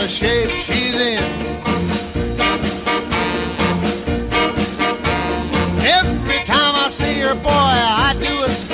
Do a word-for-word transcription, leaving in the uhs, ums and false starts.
shape she's in. Every time I see her, boy, I do a spin.